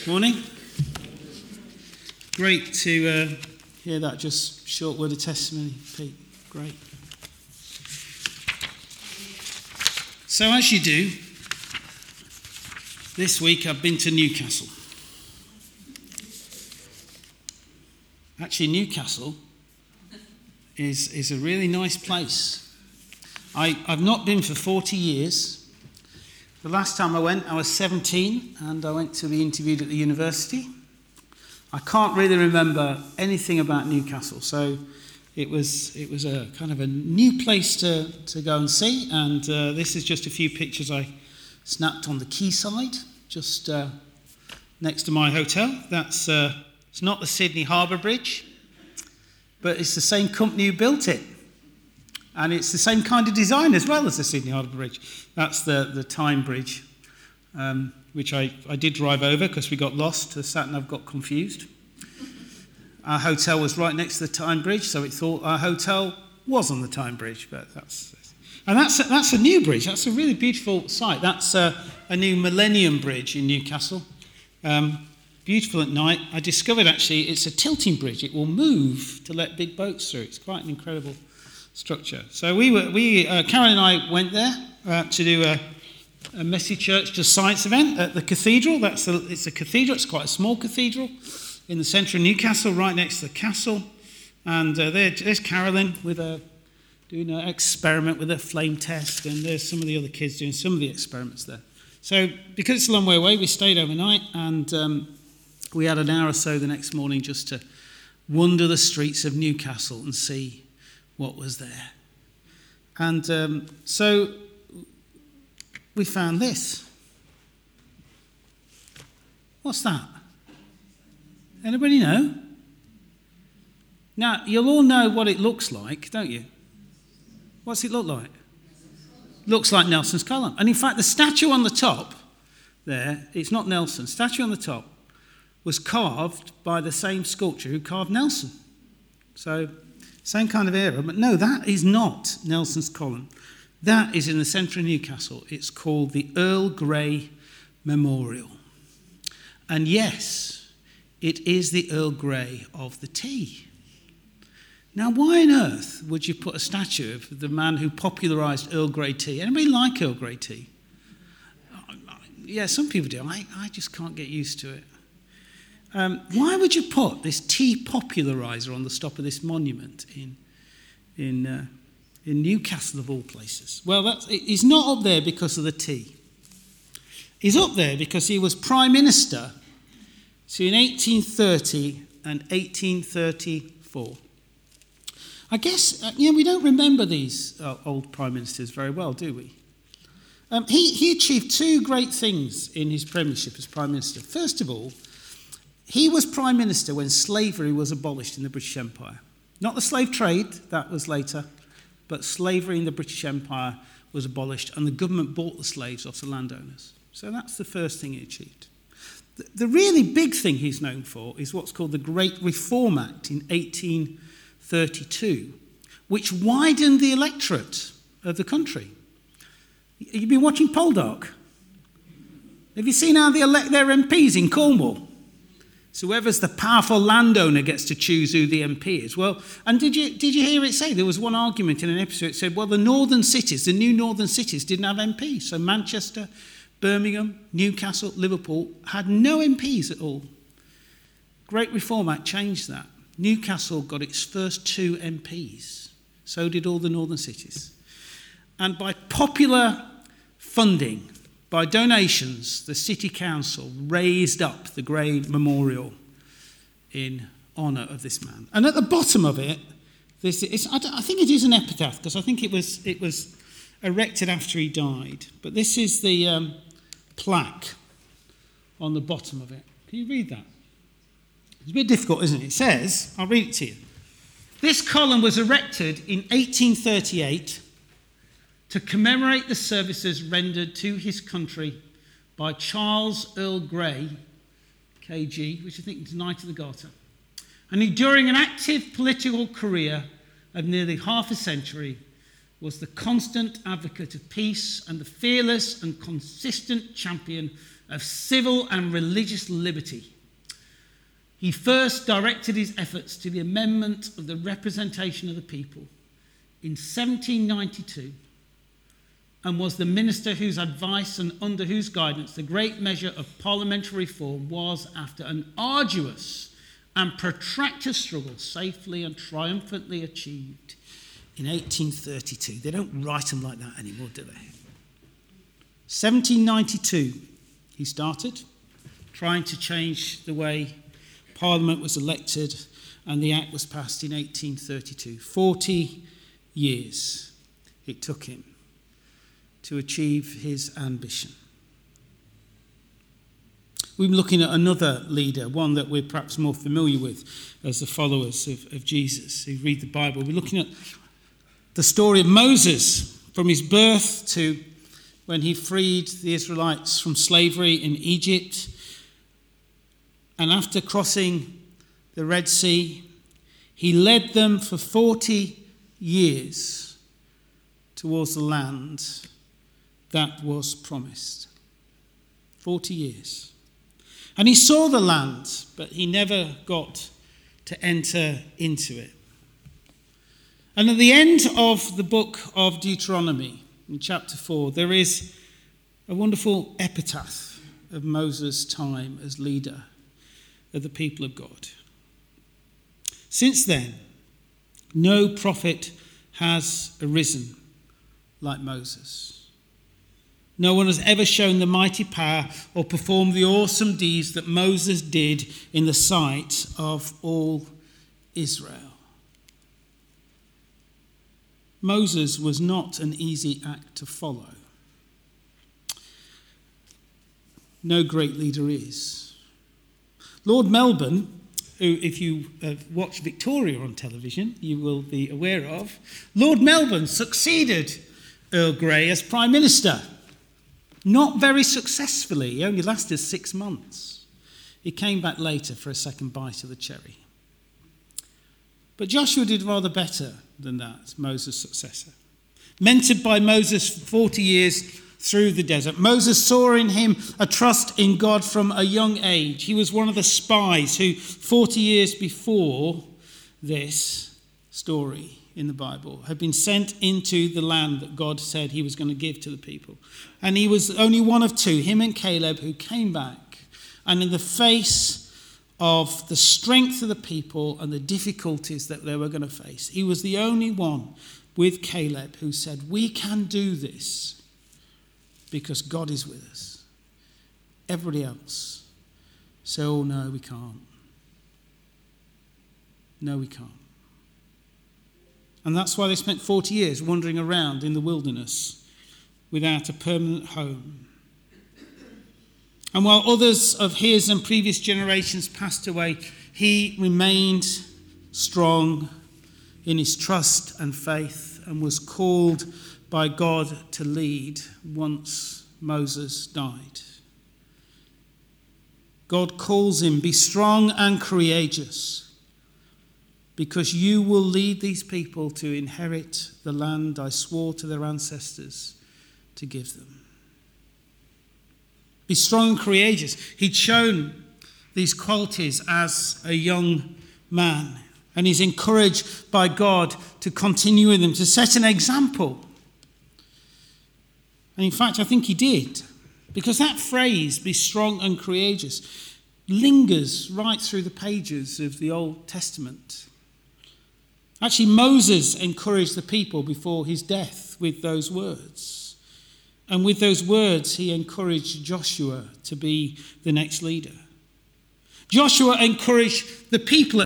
Morning. Great to hear that just short word of testimony, Pete. Great. So as you do, this week I've been to Newcastle. Actually, Newcastle is a really nice place. I've not been for 40 years. The last time I went, I was 17, and I went to be interviewed at the university. I can't really remember anything about Newcastle, so it was a kind of a new place to go and see. And this is just a few pictures I snapped on the quayside, just next to my hotel. That's it's not the Sydney Harbour Bridge, but it's the same company who built it. And it's the same kind of design as well as the Sydney Harbour Bridge. That's the Tyne Bridge, which I did drive over because we got lost. The sat-nav got confused. Our hotel was right next to the Tyne Bridge, so it thought our hotel was on the Tyne Bridge. But that's a new bridge. That's a really beautiful site. That's a new Millennium Bridge in Newcastle. Beautiful at night. I discovered actually it's a tilting bridge. It will move to let big boats through. It's quite an incredible structure. So Karen and I went there to do a Messy Church to Science event at the cathedral. It's a cathedral. It's quite a small cathedral in the centre of Newcastle, right next to the castle. And there's Carolyn doing an experiment with a flame test, and there's some of the other kids doing some of the experiments there. So because it's a long way away, we stayed overnight, and we had an hour or so the next morning just to wander the streets of Newcastle and see what was there. And so we found this. What's that? Anybody know? Now, you'll all know what it looks like, don't you? What's it look like? Looks like Nelson's column. And in fact, the statue on the top there, it's not Nelson. The statue on the top was carved by the same sculptor who carved Nelson. So same kind of era, but no, that is not Nelson's column. That is in the centre of Newcastle. It's called the Earl Grey Memorial. And yes, it is the Earl Grey of the tea. Now, why on earth would you put a statue of the man who popularised Earl Grey tea? Anybody like Earl Grey tea? Yeah, some people do. I just can't get used to it. Why would you put this tea populariser on the top of this monument in Newcastle of all places? Well, he's not up there because of the tea. He's up there because he was Prime Minister in 1830 and 1834. I guess, we don't remember these old Prime Ministers very well, do we? He achieved two great things in his premiership as Prime Minister. First of all, he was Prime Minister when slavery was abolished in the British Empire. Not the slave trade, that was later, but slavery in the British Empire was abolished and the government bought the slaves off the landowners. So that's the first thing he achieved. The really big thing he's known for is what's called the Great Reform Act in 1832, which widened the electorate of the country. You've been watching Poldark? Have you seen how they elect their MPs in Cornwall? So whoever's the powerful landowner gets to choose who the MP is. Well, and did you hear it say, there was one argument in an episode, it said, well, the northern cities, the new northern cities didn't have MPs. So Manchester, Birmingham, Newcastle, Liverpool had no MPs at all. Great Reform Act changed that. Newcastle got its first 2 MPs. So did all the northern cities. And by popular funding, by donations, the City Council raised up the Grey Memorial in honour of this man. And at the bottom of it, I think it is an epitaph, because I think it was erected after he died. But this is the plaque on the bottom of it. Can you read that? It's a bit difficult, isn't it? It says, I'll read it to you. This column was erected in 1838 to commemorate the services rendered to his country by Charles Earl Grey, KG, which I think is Knight of the Garter. And he, during an active political career of nearly half a century, was the constant advocate of peace and the fearless and consistent champion of civil and religious liberty. He first directed his efforts to the amendment of the representation of the people in 1792 and was the minister whose advice and under whose guidance the great measure of parliamentary reform was, after an arduous and protracted struggle, safely and triumphantly achieved in 1832. They don't write them like that anymore, do they? 1792, he started trying to change the way Parliament was elected, and the Act was passed in 1832. 40 years it took him to achieve his ambition. We're looking at another leader, one that we're perhaps more familiar with as the followers of Jesus who read the Bible. We're looking at the story of Moses, from his birth to when he freed the Israelites from slavery in Egypt. And after crossing the Red Sea, he led them for 40 years towards the land that was promised. 40 years. And he saw the land, but he never got to enter into it. And at the end of the book of Deuteronomy, in chapter 4, there is a wonderful epitaph of Moses' time as leader of the people of God. Since then, no prophet has arisen like Moses. No one has ever shown the mighty power or performed the awesome deeds that Moses did in the sight of all Israel. Moses was not an easy act to follow. No great leader is. Lord Melbourne, who, if you watch Victoria on television, you will be aware of, Lord Melbourne succeeded Earl Grey as Prime Minister. Not very successfully. He only lasted 6 months. He came back later for a second bite of the cherry. But Joshua did rather better than that, Moses' successor. Mentored by Moses for 40 years through the desert, Moses saw in him a trust in God from a young age. He was one of the spies who, 40 years before this story in the Bible, had been sent into the land that God said he was going to give to the people. And he was only one of two, him and Caleb, who came back. And in the face of the strength of the people and the difficulties that they were going to face, he was the only one with Caleb who said, we can do this because God is with us. Everybody else said, oh no, we can't. No, we can't. And that's why they spent 40 years wandering around in the wilderness without a permanent home. And while others of his and previous generations passed away, he remained strong in his trust and faith and was called by God to lead once Moses died. God calls him, be strong and courageous, because you will lead these people to inherit the land I swore to their ancestors to give them. Be strong and courageous. He'd shown these qualities as a young man, and he's encouraged by God to continue in them, to set an example. And in fact, I think he did, because that phrase, be strong and courageous, lingers right through the pages of the Old Testament. Actually, Moses encouraged the people before his death with those words. And with those words, he encouraged Joshua to be the next leader. Joshua encouraged the people